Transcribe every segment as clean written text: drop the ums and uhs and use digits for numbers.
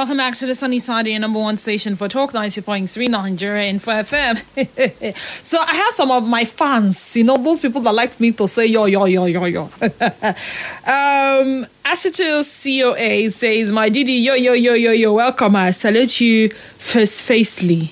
Welcome back to the Sunny Side, your number one station for Talk 90.3 Nigeria Info FM. So I have some of my fans, those people that like me to say yo. Acetyl COA says, my Didi, yo, welcome. I salute you facely.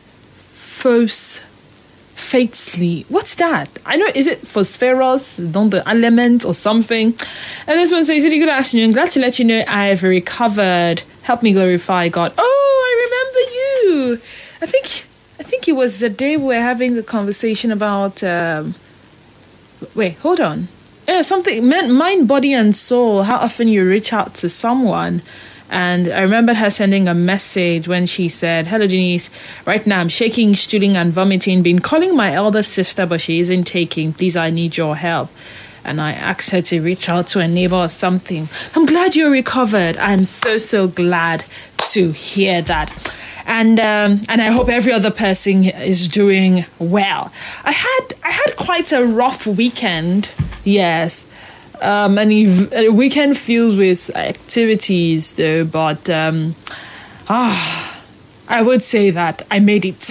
What's that? I know, is it phosphorus, don't the element or something? And this one says, good afternoon. Glad to let you know I've recovered. Help me glorify God. Oh, I remember you. I think it was the day we were having the conversation about, wait, hold on. Yeah, something, mind, body, and soul. How often you reach out to someone. And I remember her sending a message when she said, hello, Denise. Right now I'm shaking, stooling, and vomiting. Been calling my elder sister, but she isn't taking. Please, I need your help. And I asked her to reach out to a neighbor or something. I'm glad you're recovered. I'm so glad to hear that. And I hope every other person is doing well. I had quite a rough weekend. Yes. And a weekend filled with activities, though, but I would say that I made it.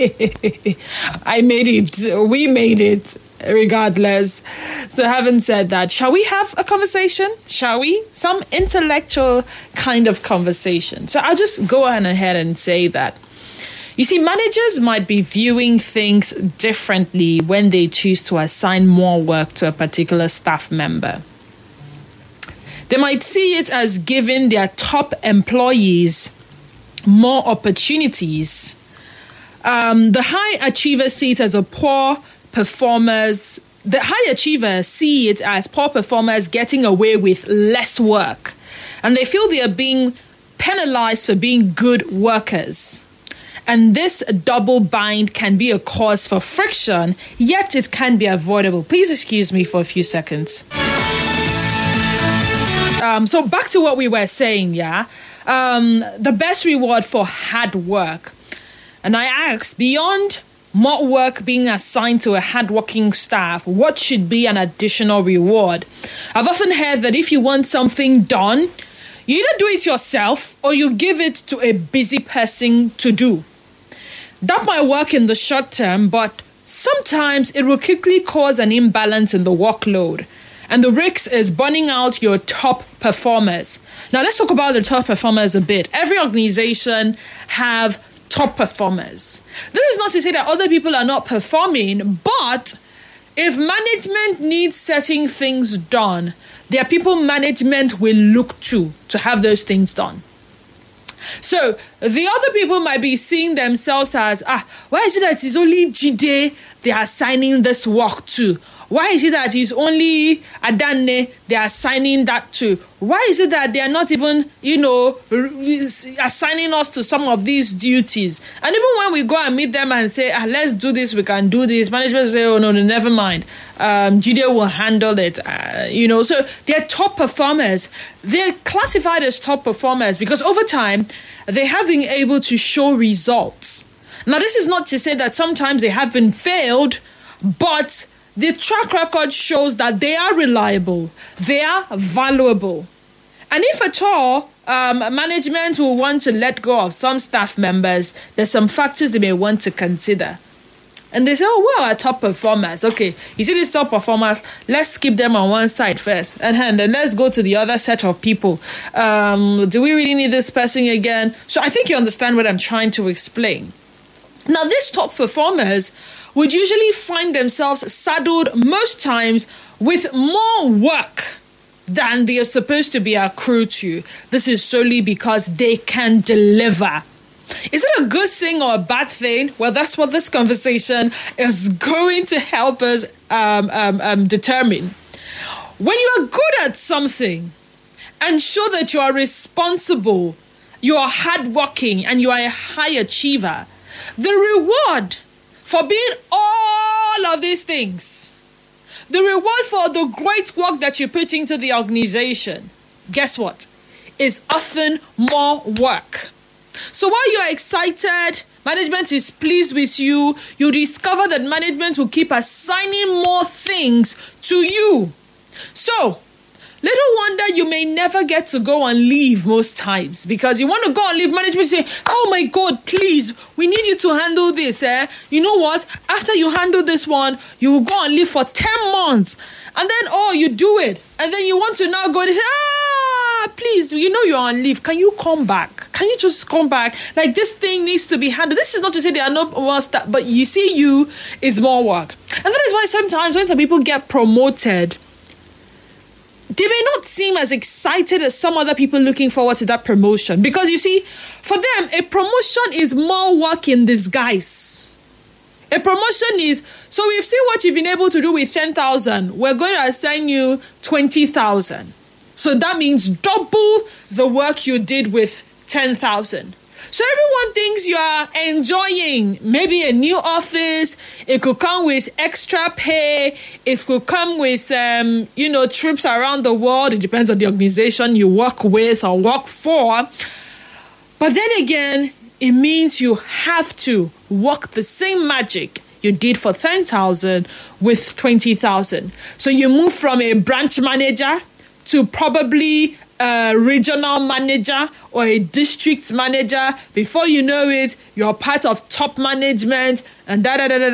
We made it, regardless. So having said that, shall we have a conversation? Shall we? Some intellectual kind of conversation. So I'll just go on ahead and say that. You see, managers might be viewing things differently when they choose to assign more work to a particular staff member. They might see it as giving their top employees more opportunities. The high achievers see it as poor performers. The high achievers see it as poor performers getting away with less work. And they feel they are being penalized for being good workers. And this double bind can be a cause for friction, yet it can be avoidable. Please excuse me for a few seconds. So back to what we were saying, yeah? The best reward for hard work. And I asked, beyond more work being assigned to a hardworking staff, what should be an additional reward? I've often heard that if you want something done, you either do it yourself or you give it to a busy person to do. That might work in the short term, but sometimes it will quickly cause an imbalance in the workload. And the risk is burning out your top performers. Now, let's talk about the top performers a bit. Every organization have top performers. This is not to say that other people are not performing, but if management needs certain things done, there are people management will look to have those things done. So the other people might be seeing themselves as, why is it that it's only Jide they are assigning this work to? Why is it that it's only Adane they are assigning that to? Why is it that they are not even, assigning us to some of these duties? And even when we go and meet them and say, let's do this, we can do this, management will say, oh, no, never mind. Jide will handle it. So they're top performers. They're classified as top performers because over time, they have been able to show results. Now, this is not to say that sometimes they haven't failed, but the track record shows that they are reliable, they are valuable. And if at all, management will want to let go of some staff members, there's some factors they may want to consider. And they say, our top performers. Okay, you see these top performers, let's keep them on one side first. And then let's go to the other set of people. Do we really need this person again? So I think you understand what I'm trying to explain. Now, these top performers would usually find themselves saddled most times with more work than they are supposed to be accrued to. This is solely because they can deliver. Is it a good thing or a bad thing? Well, that's what this conversation is going to help us determine. When you are good at something and show that you are responsible, you are hardworking, and you are a high achiever, the reward for being all of these things, the reward for the great work that you put into the organization, guess what? Is often more work. So while you're excited, management is pleased with you, you discover that management will keep assigning more things to you. So little wonder you may never get to go on leave most times, because you want to go on leave, management say, oh my God, please, we need you to handle this. You know what? After you handle this one, you will go on leave for 10 months. And then, you do it. And then you want to now go, they say, please, you're on leave. Can you come back? Can you just come back? Like, this thing needs to be handled. This is not to say they are not more staff, but you see, is more work. And that is why sometimes when some people get promoted, they may not seem as excited as some other people looking forward to that promotion. Because you see, for them, a promotion is more work in disguise. A promotion is, so we've seen what you've been able to do with 10,000. We're going to assign you 20,000. So that means double the work you did with 10,000. So everyone thinks you are enjoying maybe a new office. It could come with extra pay. It could come with, trips around the world. It depends on the organization you work with or work for. But then again, it means you have to work the same magic you did for 10,000 with 20,000. So you move from a branch manager to probably a regional manager or a district manager. Before you know it, you're part of top management and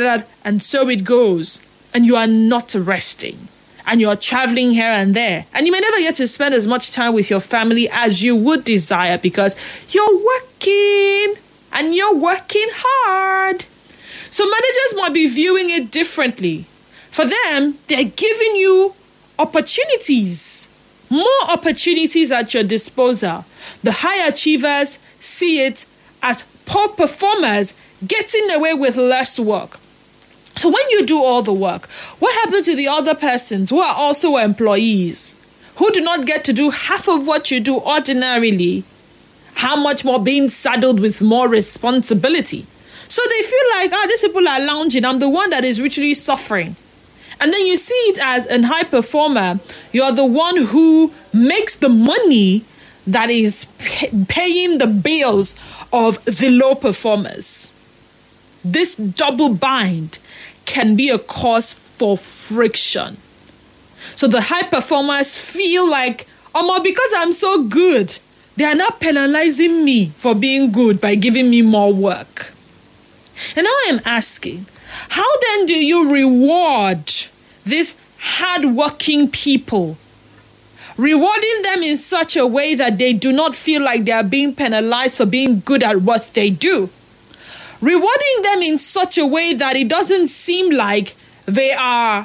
and so it goes. And you are not resting. And you're traveling here and there. And you may never get to spend as much time with your family as you would desire, because you're working and you're working hard. So managers might be viewing it differently. For them, they're giving you opportunities. More opportunities at your disposal. The high achievers see it as poor performers getting away with less work. So when you do all the work, what happens to the other persons who are also employees, who do not get to do half of what you do ordinarily? How much more being saddled with more responsibility? So they feel like, these people are lounging. I'm the one that is literally suffering. And then you see it as a high performer. You're the one who makes the money that is paying the bills of the low performers. This double bind can be a cause for friction. So the high performers feel like, because I'm so good, they are not penalizing me for being good by giving me more work. And now I'm asking, how then do you reward these hardworking people? Rewarding them in such a way that they do not feel like they are being penalized for being good at what they do. Rewarding them in such a way that it doesn't seem like they are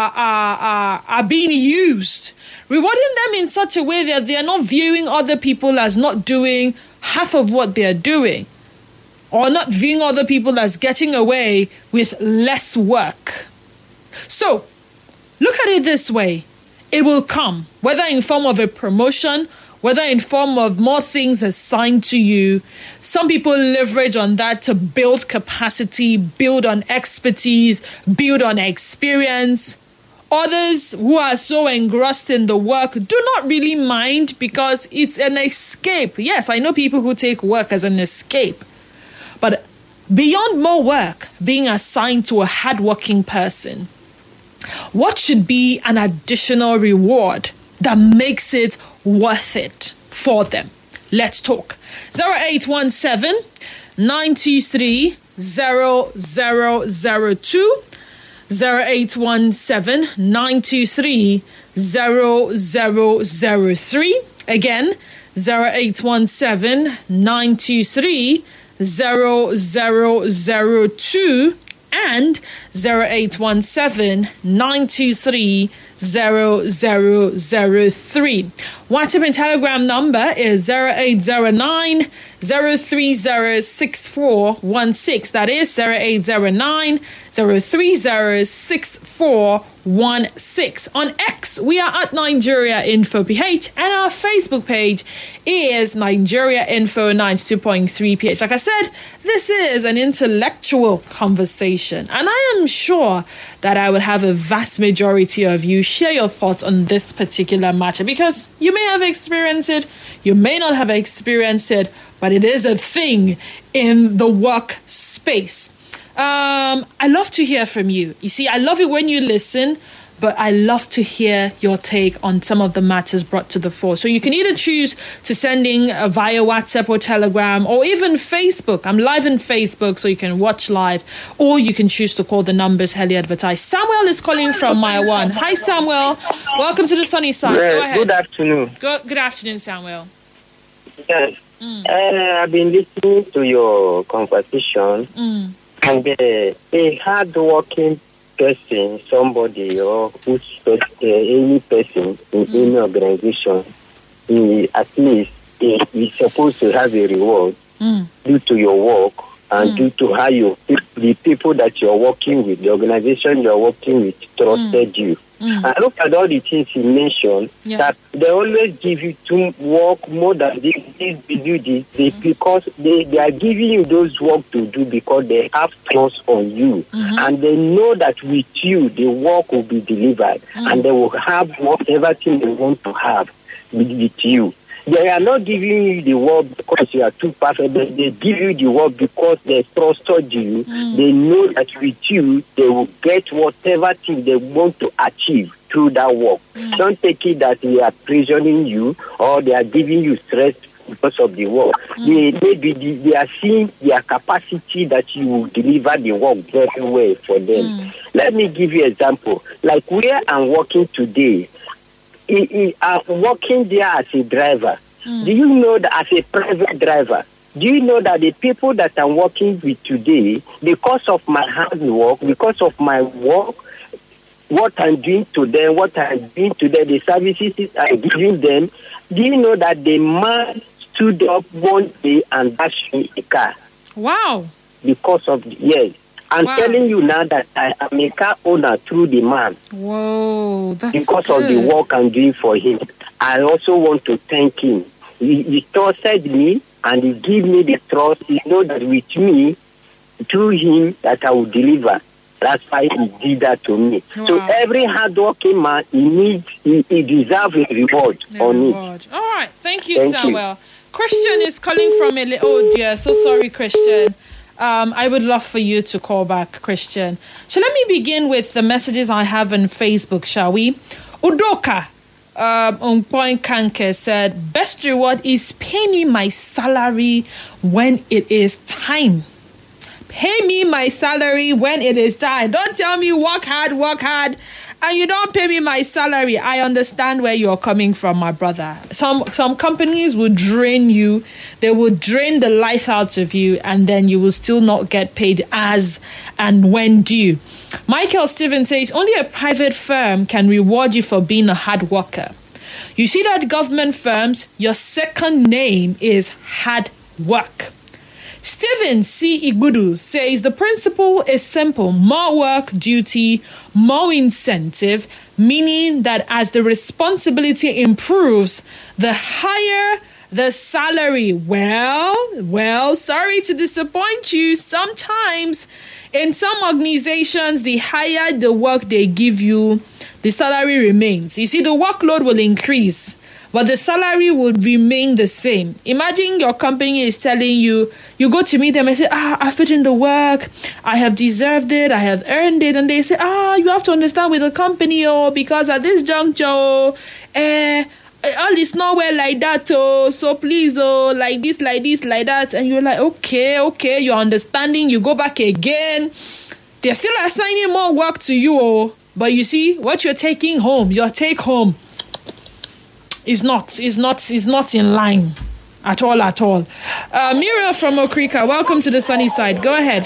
being used. Rewarding them in such a way that they are not viewing other people as not doing half of what they are doing, or not viewing other people as getting away with less work. So, look at it this way. It will come, whether in form of a promotion, whether in form of more things assigned to you. Some people leverage on that to build capacity, build on expertise, build on experience. Others who are so engrossed in the work do not really mind, because it's an escape. Yes, I know people who take work as an escape. But beyond more work being assigned to a hardworking person, what should be an additional reward that makes it worth it for them? Let's talk. 0817 923 0002. 0817 923 0003. Again, 0817 923 0002 and 0817 923 0003. WhatsApp and Telegram number is 0809 030 6416. That is 0809 030 6416. On X, we are at Nigeria Info PH, and our Facebook page is Nigeria Info 92.3 PH. Like I said, this is an intellectual conversation, and I am sure that I would have a vast majority of you share your thoughts on this particular matter, because you may have experienced it, you may not have experienced it, but it is a thing in the work space. I love to hear from you. You see, I love it when you listen, but I love to hear your take on some of the matters brought to the fore. So you can either choose to sending via WhatsApp or Telegram or even Facebook. I'm live in Facebook, so you can watch live, or you can choose to call the numbers Helly advertised. Samuel is calling from Mile 1. Hi, Samuel. Welcome to the sunny side. Go ahead. Good afternoon. Good afternoon, Samuel. Yes. I've been listening to your conversation, and a hard-working person, somebody or any person in any organization, at least is supposed to have a reward due to your work and due to how the people that you're working with, the organization you're working with, trusted you. I look at all the things you mentioned, that they always give you to work more than this because they are giving you those work to do because they have trust on you. And they know that with you, the work will be delivered and they will have whatever thing they want to have with you. They are not giving you the work because you are too perfect. They give you the work because they trusted you. They know that with you, they will get whatever thing they want to achieve through that work. Don't take it that they are prisoning you or they are giving you stress because of the work. They are seeing their capacity that you will deliver the work very well for them. Let me give you an example. Like where I'm working today, I'm working there as a driver. Do you know that as a private driver, do you know that the people that I'm working with today, because of my hard work, because of my work, what I'm doing to them, the services I'm giving them, do you know that the man stood up one day and dashed me a car? Wow. Because of, yes. I'm telling you now that I am a car owner through the man. Whoa, that's because good. Of the work I'm doing for him. I also want to thank him. He trusted me and he gave me the trust. He know that with me, through him, that I will deliver. That's why he did that to me. Wow. So every hardworking man, he deserves a reward on it. All right, thank you, Samuel. Christian is calling from a little. Oh dear, so sorry, Christian. I would love for you to call back, Christian. So let me begin with the messages I have on Facebook, shall we? Udoka on Point Kanke said, best reward is pay me my salary when it is time. Pay me my salary when it is time. Don't tell me work hard, and you don't pay me my salary. I understand where you're coming from, my brother. Some companies will drain you. They will drain the life out of you, and then you will still not get paid as and when due. Michael Stevens says, only a private firm can reward you for being a hard worker. You see that government firms, your second name is hard work. Stephen C. Igudu says the principle is simple. More work, duty, more incentive, meaning that as the responsibility improves, the higher the salary. Well, sorry to disappoint you. Sometimes in some organizations, the higher the work they give you, the salary remains. You see, the workload will increase, but the salary would remain the same. Imagine your company is telling you, you go to meet them and say, I fit in the work, I have deserved it, I have earned it. And they say, you have to understand with the company, because at this juncture, all is not well like that, so please, like this, like that. And you're like, okay, you're understanding. You go back again. They're still assigning more work to you, but you see, what you're taking home, your take home, is not in line at all. Mira from Okrika, welcome to the sunny side. Go ahead.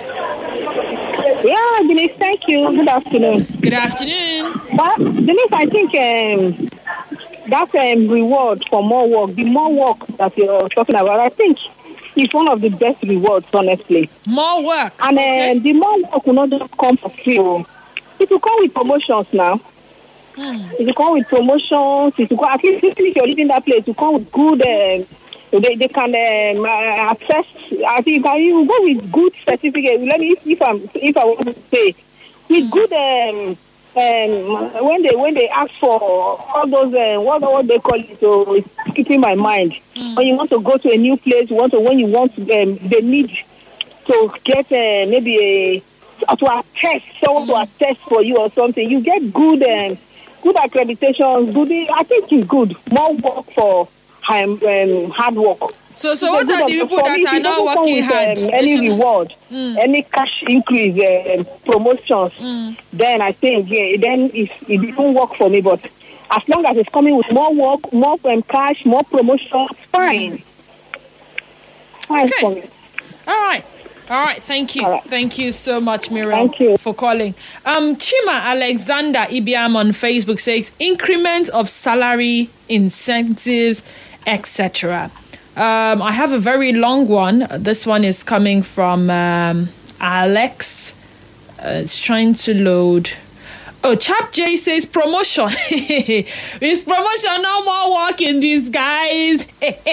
Yeah, Denise, thank you. Good afternoon. Good afternoon. But Denise, I think that reward for more work, the more work that you're talking about, I think it's one of the best rewards, honestly. More work. And the more work will not just come for free. It will come with promotions now. It will come with promotions. It will come, at least if you're leaving that place, it will come with good. They can access. I think you will go with good certificate. Let me, if I want to say, with good. When they ask for all those what they call it, so it's keeping my mind. When you want to go to a new place, when you want they need to get maybe attest, someone to attest for you or something. You get good accreditations. I think it's good. More work for hard work. So what are the people that are not working hard? Any reward, any cash increase, promotions, then I think, then it didn't work for me. But as long as it's coming with more work, more cash, more promotions, fine. Fine for me. All right. Thank you. Right. Thank you so much, Miriam, for calling. Chima Alexander Ibiam on Facebook says increment of salary, incentives, etc. I have a very long one. This one is coming from Alex. It's trying to load. Oh, Chap J says promotion. It's promotion, no more work in disguise.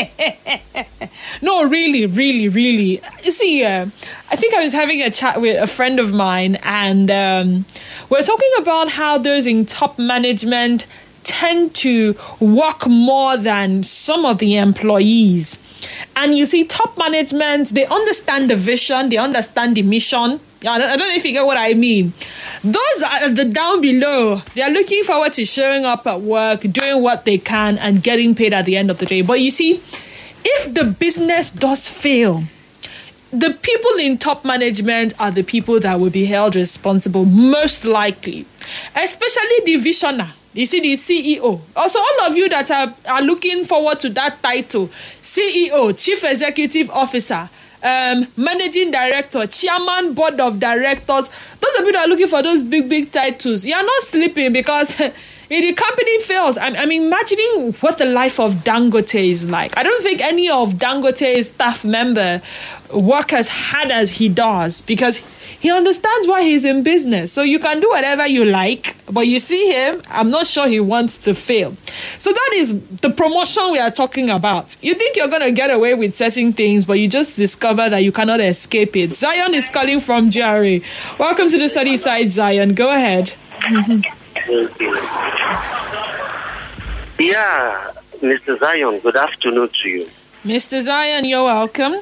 No, really. You see, I think I was having a chat with a friend of mine, and we're talking about how those in top management tend to work more than some of the employees. And you see, top management, they understand the vision, they understand the mission. I don't know if you get what I mean. Those are the down below. They are looking forward to showing up at work, doing what they can, and getting paid at the end of the day. But you see, if the business does fail, the people in top management are the people that will be held responsible, most likely, especially the visionary. You see, the CEO. Also, all of you that are looking forward to that title, CEO, Chief Executive Officer, Managing Director, Chairman, Board of Directors, those of you that are looking for those big titles, you are not sleeping, because if the company fails, I'm imagining what the life of Dangote is like. I don't think any of Dangote's staff member work as hard as he does, because he understands why he's in business. So you can do whatever you like, but you see him, I'm not sure he wants to fail. So that is the promotion we are talking about. You think you're going to get away with certain things, but you just discover that you cannot escape it. Zion is calling from GRA. Welcome to the Sunny Side, Zion. Go ahead. Yeah, Mr. Zion, good afternoon to you. Mr. Zion, you're welcome.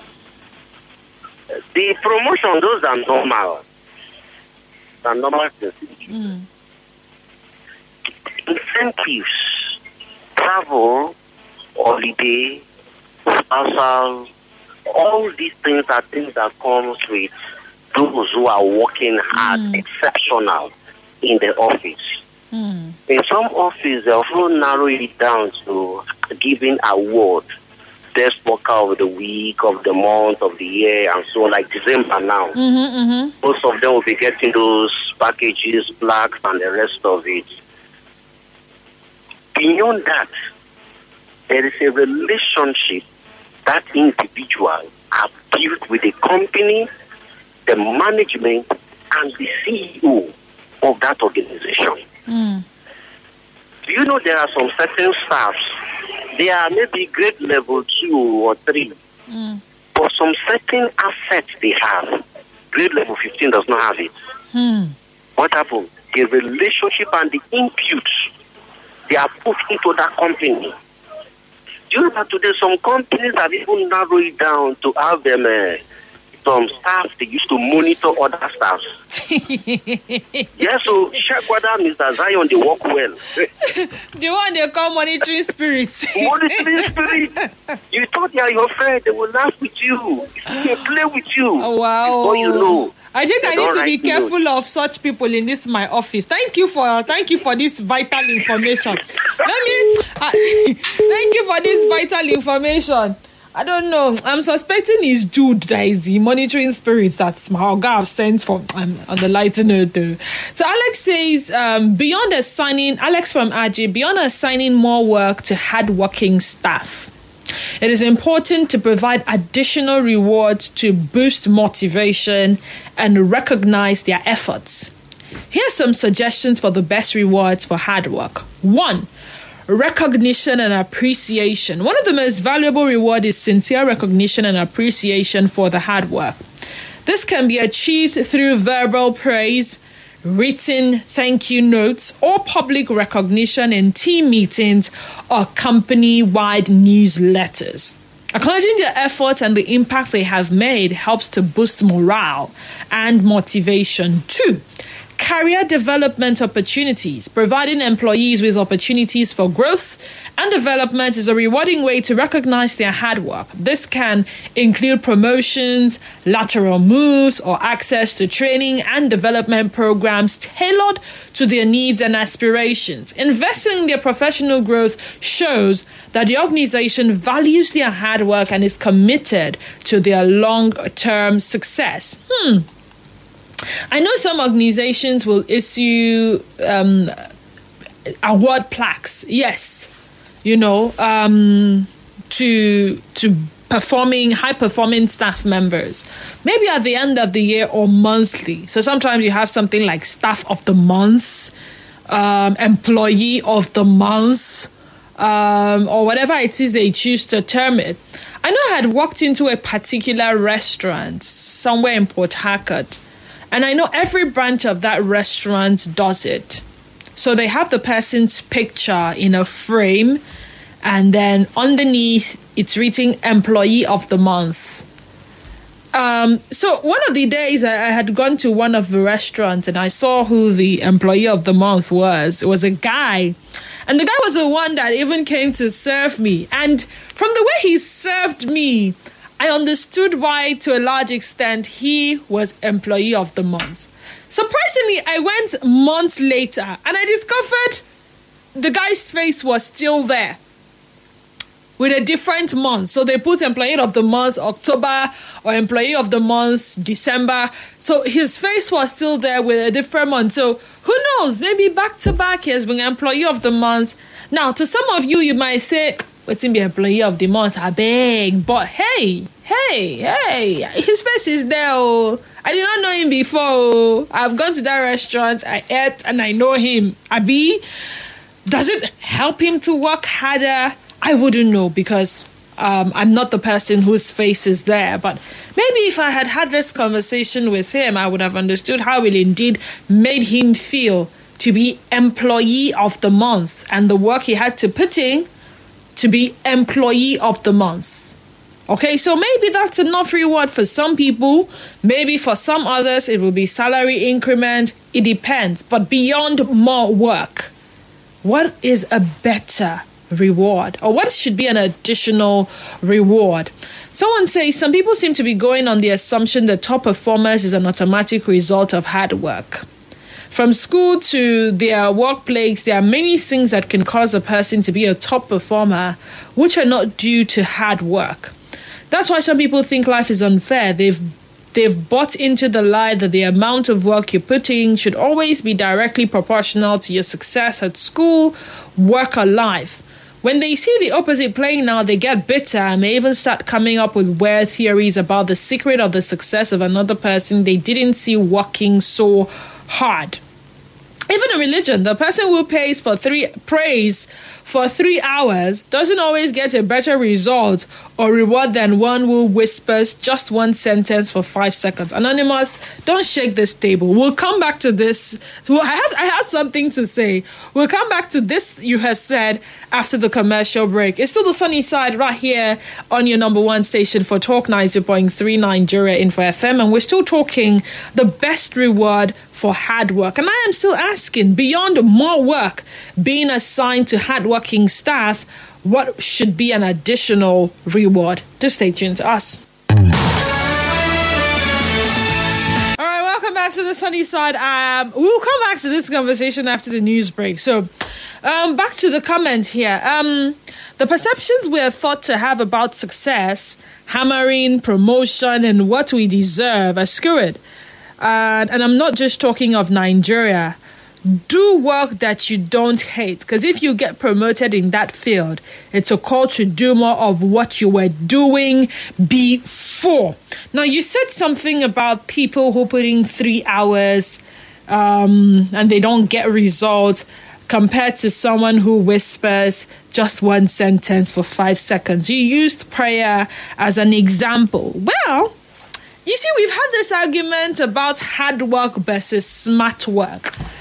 The promotion, those are normal. Normal things. Incentives, travel, holiday, spousal, all these things are things that comes with those who are working hard, exceptional in the office. In some offices, they also narrow it down to giving award. Best worker of the week, of the month, of the year, and so on, like December now. Most of them will be getting those packages, plaques, and the rest of it. Beyond that, there is a relationship that individuals have built with the company, the management, and the CEO of that organization. Do you know there are some certain staffs, they are maybe grade level 2 or 3, but some certain assets they have, grade level 15 does not have it. What happened? The relationship and the input they are put into that company. Do you know that today some companies have even narrowed it down to have them some staff they used to monitor other staffs. So check whether Mr. Zion they work well. The one they call monitoring spirits. Monitoring spirit. You thought they are your friend, they will laugh with you, they play with you. Oh, wow. Before you know. I think I need to be careful of such people in my office. Thank you for this vital information. Thank you for this vital information. I don't know. I'm suspecting it's Jude that is the monitoring spirits that my guy have sent for on the lighter note though. So Alex says, beyond assigning more work to hardworking staff, it is important to provide additional rewards to boost motivation and recognize their efforts. Here are some suggestions for the best rewards for hard work. 1. Recognition and appreciation. One of the most valuable rewards is sincere recognition and appreciation for the hard work. This can be achieved through verbal praise, written thank you notes, or public recognition in team meetings or company-wide newsletters. Acknowledging their efforts and the impact they have made helps to boost morale and motivation. 2, career development opportunities. Providing employees with opportunities for growth and development is a rewarding way to recognize their hard work. This can include promotions, lateral moves, or access to training and development programs tailored to their needs and aspirations. Investing in their professional growth shows that the organization values their hard work and is committed to their long-term success. I know some organizations will issue award plaques. Yes, to high-performing staff members, maybe at the end of the year or monthly. So sometimes you have something like Staff of the Month, Employee of the Month, or whatever it is they choose to term it. I know I had walked into a particular restaurant somewhere in Port Harcourt, and I know every branch of that restaurant does it. So they have the person's picture in a frame, and then underneath it's written Employee of the Month. So one of the days I had gone to one of the restaurants and I saw who the Employee of the Month was. It was a guy. And the guy was the one that even came to serve me. And from the way he served me, I understood why, to a large extent, he was Employee of the Month. Surprisingly, I went months later and I discovered the guy's face was still there with a different month. So they put Employee of the Month October or Employee of the Month December. So his face was still there with a different month. So who knows? Maybe back to back he has been Employee of the Month. Now, to some of you, you might say, what's in the Employee of the Month? I beg. But hey, his face is there. Oh. I did not know him before. I've gone to that restaurant, I ate, and I know him. Abi, does it help him to work harder? I wouldn't know, because I'm not the person whose face is there. But maybe if I had had this conversation with him, I would have understood how it indeed made him feel to be Employee of the Month and the work he had to put in to be Employee of the Month. Okay, so maybe that's enough reward for some people. Maybe for some others, it will be salary increment. It depends. But beyond more work, what is a better reward? Or what should be an additional reward? Someone says some people seem to be going on the assumption that top performance is an automatic result of hard work. From school to their workplace, there are many things that can cause a person to be a top performer, which are not due to hard work. That's why some people think life is unfair. They've bought into the lie that the amount of work you put in should always be directly proportional to your success at school, work, or life. When they see the opposite playing out, they get bitter and may even start coming up with weird theories about the secret of the success of another person they didn't see working so hard. Even in religion, the person who prays for 3 hours doesn't always get a better result or reward than one who whispers just one sentence for 5 seconds. Anonymous, don't shake this table. We'll come back to this. Well, I have something to say. We'll come back to this you have said after the commercial break. It's still the sunny side right here on your number one station for Talk 90.3 Nigeria Info FM, and we're still talking the best reward for hard work. And I am still asking, beyond more work being assigned to hardworking staff, what should be an additional reward? Just stay tuned to us. All right, welcome back to the sunny side. We'll come back to this conversation after the news break. So, back to the comment here. The perceptions we are thought to have about success, hammering, promotion, and what we deserve are skewed. And I'm not just talking of Nigeria. Do work that you don't hate, because if you get promoted in that field, it's a call to do more of what you were doing before. Now, you said something about people who put in 3 hours and they don't get results compared to someone who whispers just one sentence for 5 seconds. You used prayer as an example. Well, you see, we've had this argument about hard work versus smart work.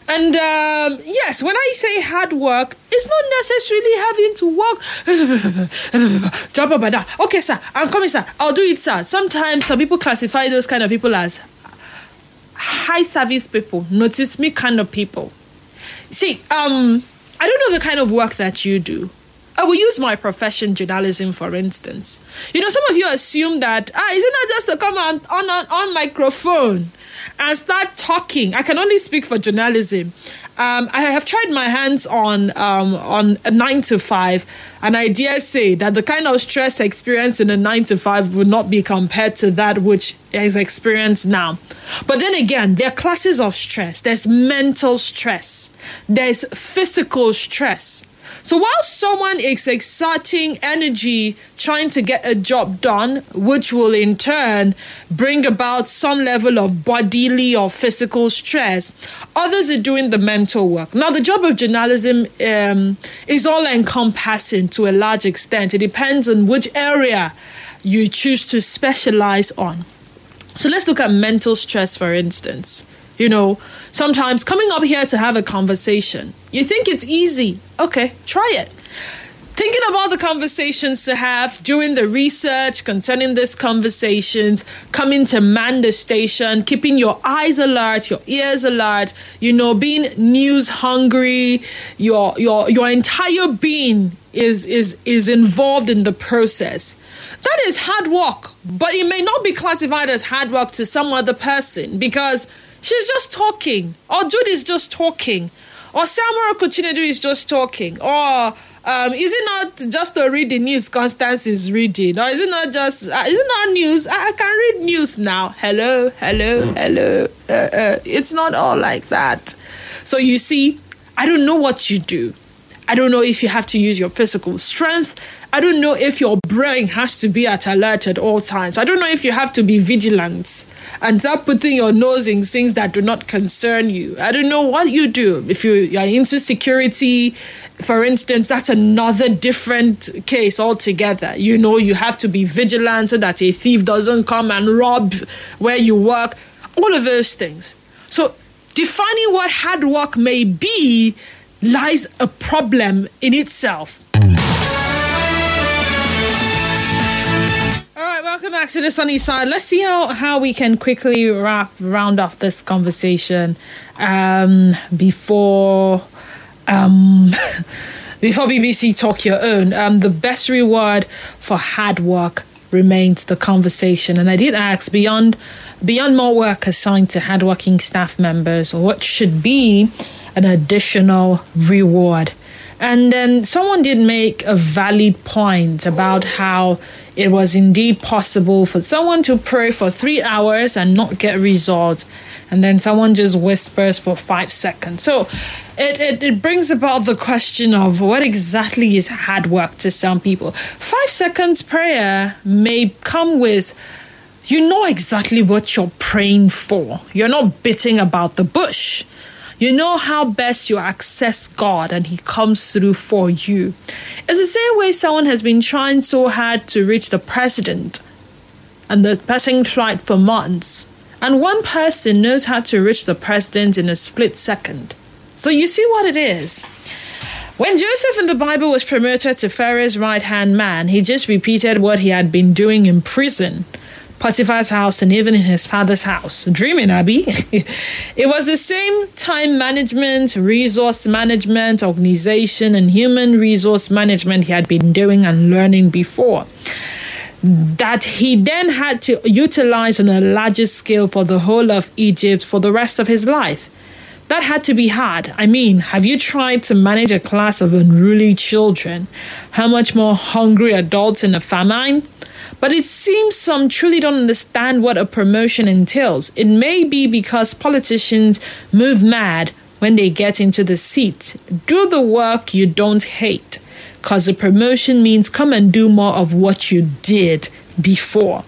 And yes, when I say hard work, it's not necessarily having to work. Jump up and down. Okay, sir, I'm coming, sir. I'll do it, sir. Sometimes some people classify those kind of people as high service people, notice me kind of people. See, I don't know the kind of work that you do. I will use my profession, journalism, for instance. Some of you assume that, is it not just to come on microphone and start talking? I can only speak for journalism. I have tried my hands on a 9 to 5, and I dare say that the kind of stress experienced in a 9 to 5 would not be compared to that which is experienced now. But then again, there are classes of stress. There's mental stress. There's physical stress. So while someone is exerting energy trying to get a job done, which will in turn bring about some level of bodily or physical stress, others are doing the mental work. Now, the job of journalism is all encompassing to a large extent. It depends on which area you choose to specialize on. So let's look at mental stress, for instance. Sometimes coming up here to have a conversation, you think it's easy. Okay, try it. Thinking about the conversations to have, doing the research concerning these conversations, coming to man the station, keeping your eyes alert, your ears alert, being news hungry, your entire being is involved in the process. That is hard work, but it may not be classified as hard work to some other person because she's just talking, or Jude is just talking, or Samuel Kuchinedu is just talking, or is it not just to read the news Constance is reading, or is it not news? I can read news now. Hello. It's not all like that. So you see, I don't know what you do. I don't know if you have to use your physical strength. I don't know if your brain has to be at alert at all times. I don't know if you have to be vigilant and start putting your nose in things that do not concern you. I don't know what you do. If you're into security, for instance, that's another different case altogether. You have to be vigilant so that a thief doesn't come and rob where you work. All of those things. So defining what hard work may be lies a problem in itself. All right, welcome back to the sunny side. Let's see how we can quickly round off this conversation before BBC Talk Your Own. The best reward for hard work remains the conversation. And I did ask, beyond more work assigned to hardworking staff members, what should be an additional reward? And then someone did make a valid point about how it was indeed possible for someone to pray for 3 hours and not get results, and then someone just whispers for 5 seconds. So it brings about the question of what exactly is hard work to some people. 5 seconds prayer may come with, exactly what you're praying for. You're not beating about the bush. You know how best you access God and He comes through for you. It's the same way someone has been trying so hard to reach the president and the person tried for months. And one person knows how to reach the president in a split second. So you see what it is. When Joseph in the Bible was promoted to Pharaoh's right-hand man, he just repeated what he had been doing in prison, Potiphar's house, and even in his father's house. Dreaming, Abby. It was the same time management, resource management, organization, and human resource management he had been doing and learning before, that he then had to utilize on a larger scale for the whole of Egypt for the rest of his life. That had to be hard. I mean, have you tried to manage a class of unruly children? How much more hungry adults in a famine? But it seems some truly don't understand what a promotion entails. It may be because politicians move mad when they get into the seat. Do the work you don't hate, because a promotion means come and do more of what you did before.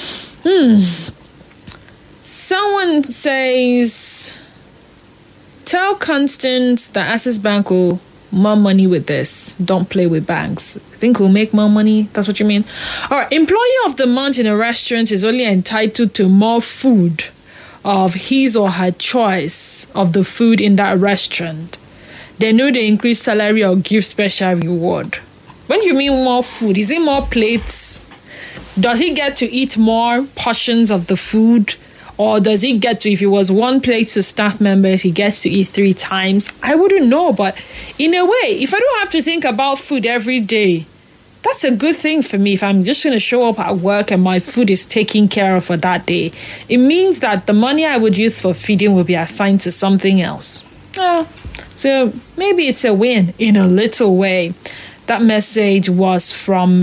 Someone says, tell Constance that Access Bank will more money with this. Don't play with banks. I think we'll make more money. That's what you mean? All right. Employee of the month in a restaurant is only entitled to more food of his or her choice of the food in that restaurant, they know they increase salary or give special reward. When you mean more food, is it more plates? Does he get to eat more portions of the food? Or does he get to, if it was one plate to staff members, he gets to eat 3 times? I wouldn't know, but in a way, if I don't have to think about food every day, that's a good thing for me. If I'm just going to show up at work and my food is taken care of for that day, it means that the money I would use for feeding will be assigned to something else. So maybe it's a win in a little way. That message was from,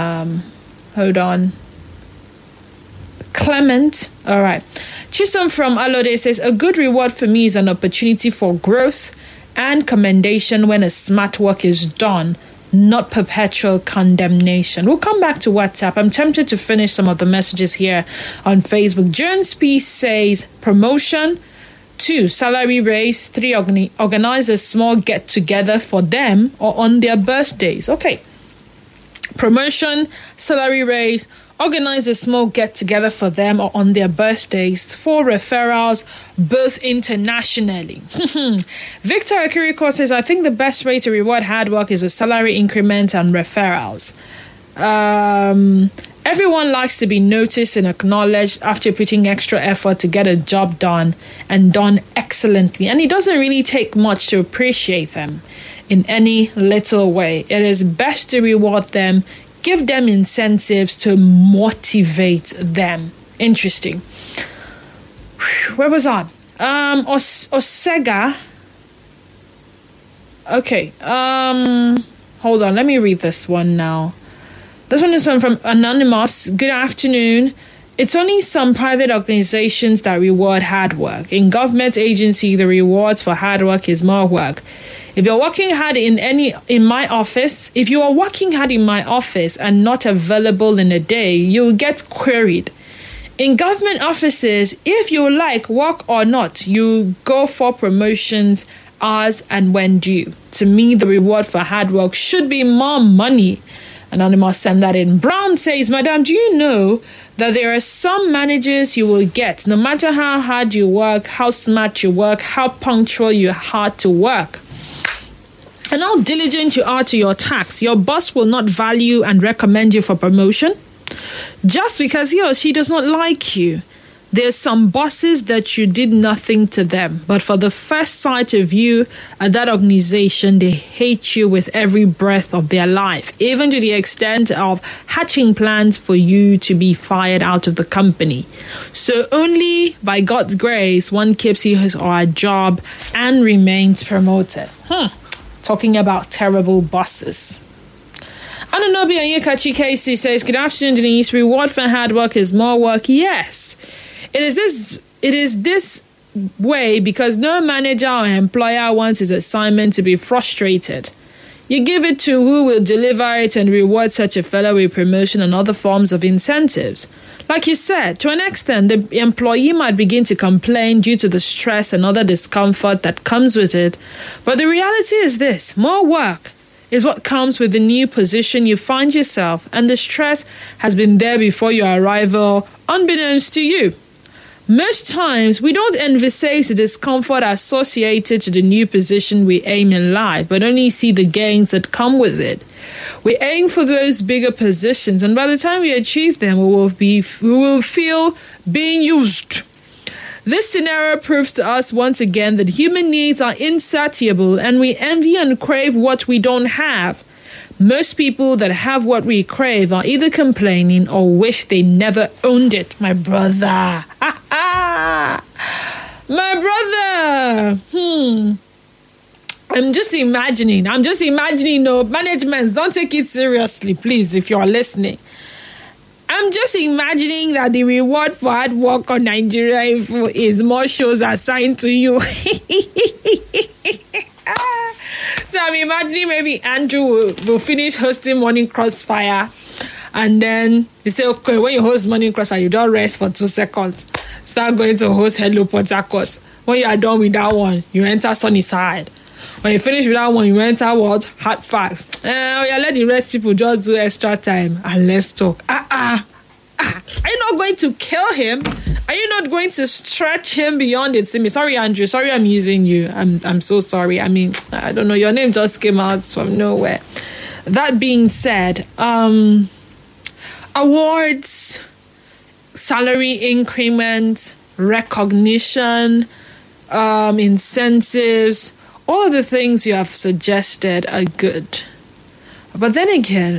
Clement. All right. Chisom from Alode says, a good reward for me is an opportunity for growth and commendation when a smart work is done, not perpetual condemnation. We'll come back to WhatsApp. I'm tempted to finish some of the messages here on Facebook. Jones P says, promotion. 2, salary raise. 3, organize a small get-together for them or on their birthdays. Okay. Promotion, salary raise, organize a small get-together for them or on their birthdays. 4, referrals, both internationally. Victor Akiriko says, I think the best way to reward hard work is a salary increment and referrals. Everyone likes to be noticed and acknowledged after putting extra effort to get a job done and done excellently. And it doesn't really take much to appreciate them in any little way. It is best to reward them, give them incentives to motivate them. Interesting. Where was I? Osega. Okay. Hold on. Let me read this one now. This one is from Anonymous. Good afternoon. It's only some private organizations that reward hard work. In government agency, the rewards for hard work is more work. If you're working hard in my office and not available in a day, you'll get queried. In government offices, if you like work or not, you go for promotions as and when due. To me, the reward for hard work should be more money. Anonymous sent that in. Brown says, Madam, do you know that there are some managers you will get, no matter how hard you work, how smart you work, how punctual you are to work, and how diligent you are to your tasks, your boss will not value and recommend you for promotion just because he or she does not like you. There's some bosses that you did nothing to them, but for the first sight of you at that organization, they hate you with every breath of their life, even to the extent of hatching plans for you to be fired out of the company. So only by God's grace, one keeps his or her job and remains promoted. Talking about terrible bosses. Anunobi Onyekachi Casey says, good afternoon, Denise. Reward for hard work is more work. Yes. It is this way because no manager or employer wants his assignment to be frustrated. You give it to who will deliver it and reward such a fellow with promotion and other forms of incentives. Like you said, to an extent, the employee might begin to complain due to the stress and other discomfort that comes with it. But the reality is this: more work is what comes with the new position you find yourself, and the stress has been there before your arrival, unbeknownst to you. Most times, we don't envisage the discomfort associated to the new position we aim in life, but only see the gains that come with it. We aim for those bigger positions, and by the time we achieve them, we will feel being used. This scenario proves to us once again that human needs are insatiable, and we envy and crave what we don't have. Most people that have what we crave are either complaining or wish they never owned it. My brother. My brother. I'm just imagining. No, management, don't take it seriously, please, if you're listening. I'm just imagining that the reward for hard work on Nigeria Info is more shows assigned to you. So I'm imagining maybe Andrew will finish hosting Morning Crossfire, and then you say, okay, when you host Morning Crossfire, you don't rest for 2 seconds. Start going to host Hello Port Harcourt. When you are done with that one, you enter Sunnyside. When you finish with that one, you enter what? Hard Facts. Let the rest people just do extra time and let's talk. Are you not going to kill him? Are you not going to stretch him beyond it? Sorry, Andrew. Sorry, I'm using you. I'm so sorry. I mean, I don't know. Your name just came out from nowhere. That being said, awards, salary increment, recognition, incentives, all the things you have suggested are good. But then again,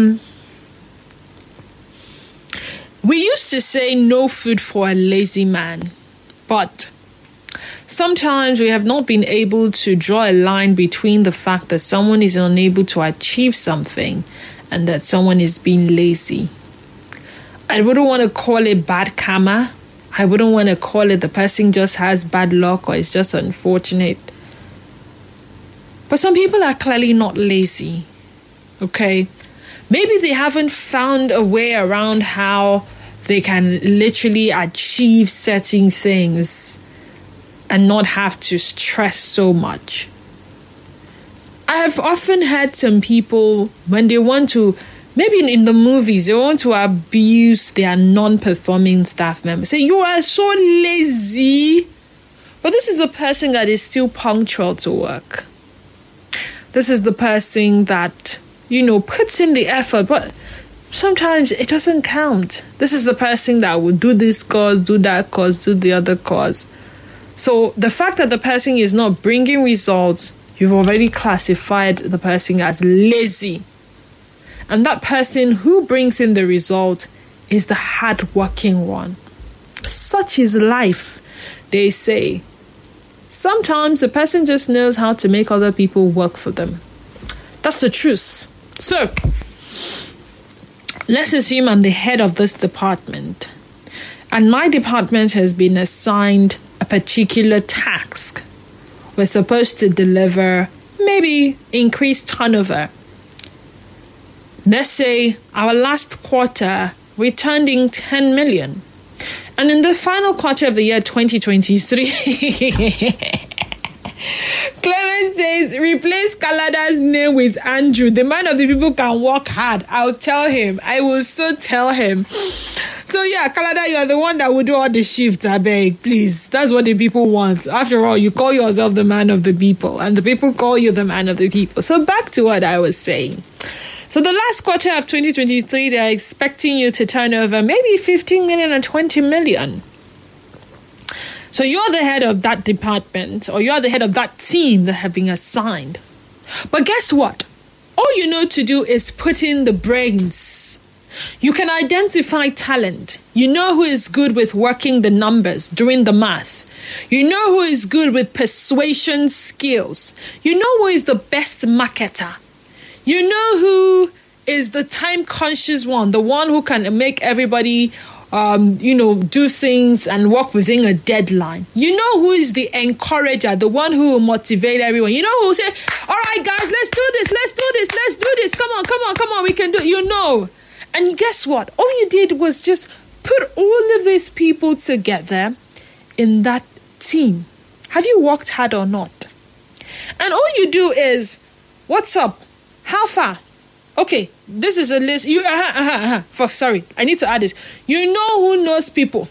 we used to say no food for a lazy man, but sometimes we have not been able to draw a line between the fact that someone is unable to achieve something and that someone is being lazy. I wouldn't want to call it bad karma. I wouldn't want to call it the person just has bad luck or it's just unfortunate. But some people are clearly not lazy, okay? Maybe they haven't found a way around how they can literally achieve certain things and not have to stress so much. I have often heard some people, when they want to, maybe in the movies, they want to abuse their non-performing staff members. Say, you are so lazy. But this is the person that is still punctual to work. This is the person that, puts in the effort, but sometimes it doesn't count. This is the person that will do this cause, do that cause, do the other cause. So the fact that the person is not bringing results, you've already classified the person as lazy. And that person who brings in the result is the hard-working one. Such is life, they say. Sometimes the person just knows how to make other people work for them. That's the truth. So, let's assume I'm the head of this department, and my department has been assigned a particular task. We're supposed to deliver maybe increased turnover. Let's say our last quarter, we turned in 10 million. And in the final quarter of the year 2023, Clement says, replace Kalada's name with Andrew. The man of the people can work hard. I'll tell him. I will so tell him. So yeah, Kalada, you are the one that will do all the shifts, I beg. Please, that's what the people want. After all, you call yourself the man of the people, and the people call you the man of the people. So back to what I was saying. So the last quarter of 2023, they're expecting you to turn over maybe 15 million or 20 million. So you're the head of that department, or you're the head of that team that have been assigned. But guess what? All you know to do is put in the brains. You can identify talent. You know who is good with working the numbers, doing the math. You know who is good with persuasion skills. You know who is the best marketer. You know who is the time-conscious one, the one who can make everybody, do things and work within a deadline. You know who is the encourager, the one who will motivate everyone. You know who will say, all right, guys, let's do this. Come on, we can do it. You know. And guess what? All you did was just put all of these people together in that team. Have you worked hard or not? And all you do is, what's up? How far? Okay, this is a list. Sorry, I need to add this. You know who knows people.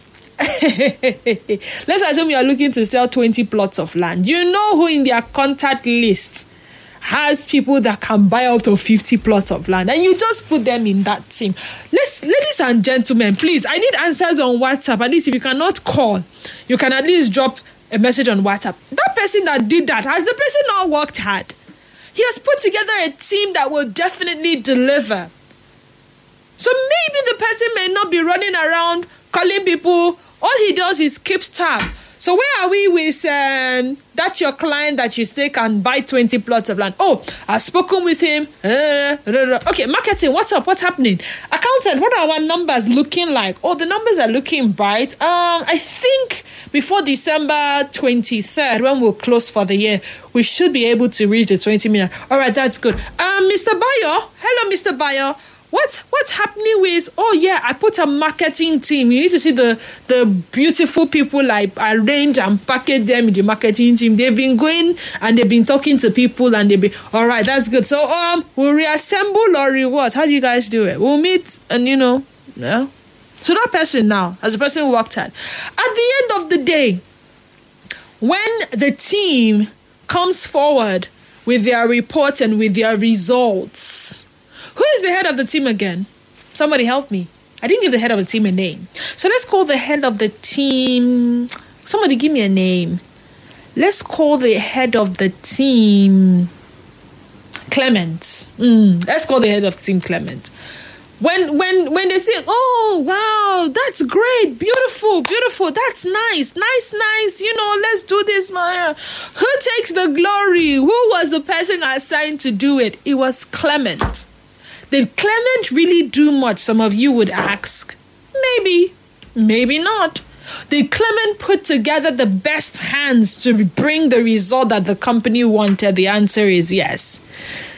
Let's assume you are looking to sell 20 plots of land. You know who in their contact list has people that can buy out of 50 plots of land, and you just put them in that team. Ladies and gentlemen, please, I need answers on WhatsApp. At least if you cannot call, you can at least drop a message on WhatsApp. That person that did that, has the person not worked hard? He has put together a team that will definitely deliver. So maybe the person may not be running around calling people. All he does is keeps tab. So where are we with that's your client that you say can buy 20 plots of land? Oh, I've spoken with him. Okay, marketing, what's up? What's happening? Accountant, what are our numbers looking like? Oh, the numbers are looking bright. I think before December 23rd, when we'll close for the year, we should be able to reach the 20 million. All right, that's good. Mr. Bayo. Hello, Mr. Bayo. What's happening with, I put a marketing team. You need to see the beautiful people I arrange and package them in the marketing team. They've been going and they've been talking to people and they've been, all right, that's good. So we'll reassemble or reward. How do you guys do it? We'll meet and yeah. So that person now, as the person worked hard, at the end of the day, when the team comes forward with their report and with their results, who is the head of the team again? Somebody help me. I didn't give the head of the team a name. So let's call the head of the team. Somebody give me a name. Let's call the head of the team Clement. Let's call the head of the team Clement. When they say, oh, wow, that's great, beautiful, that's nice, let's do this. Who takes the glory? Who was the person assigned to do it? It was Clement. Did Clement really do much? Some of you would ask. Maybe, maybe not. Did Clement put together the best hands to bring the result that the company wanted? The answer is yes.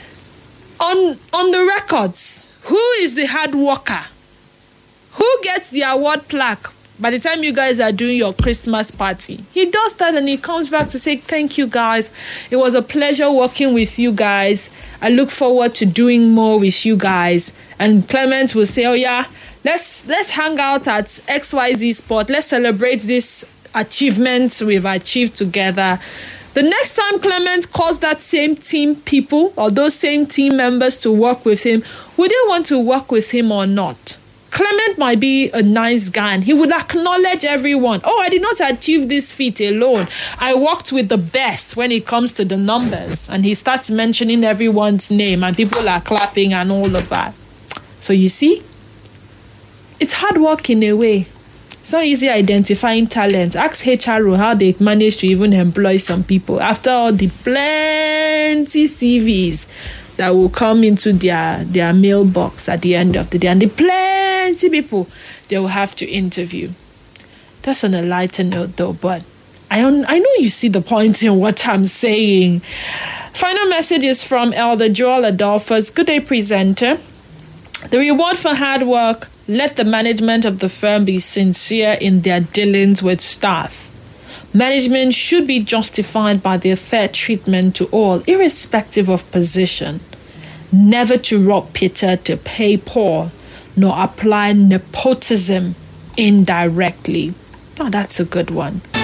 On the records, who is the hard worker? Who gets the award plaque by the time you guys are doing your Christmas party? He does that and he comes back to say, thank you guys. It was a pleasure working with you guys. I look forward to doing more with you guys. And Clement will say, oh yeah, let's hang out at XYZ spot. Let's celebrate this achievement we've achieved together. The next time Clement calls that same team people or those same team members to work with him, would they want to work with him or not? Clement might be a nice guy and he would acknowledge everyone. Oh, I did not achieve this feat alone. I worked with the best when it comes to the numbers. And he starts mentioning everyone's name and people are clapping and all of that. So you see, it's hard work in a way. It's not easy identifying talent. Ask HRO how they managed to even employ some people after all the plenty CVs that will come into their mailbox at the end of the day, and the plenty people they will have to interview. That's on a lighter note though, but I know you see the point in what I'm saying. Final message is from Elder Joel Adolphus. Good day, presenter. The reward for hard work: let the management of the firm be sincere in their dealings with staff. Management should be justified by their fair treatment to all, irrespective of position. Never to rob Peter to pay Paul, nor apply nepotism indirectly. Oh, that's a good one.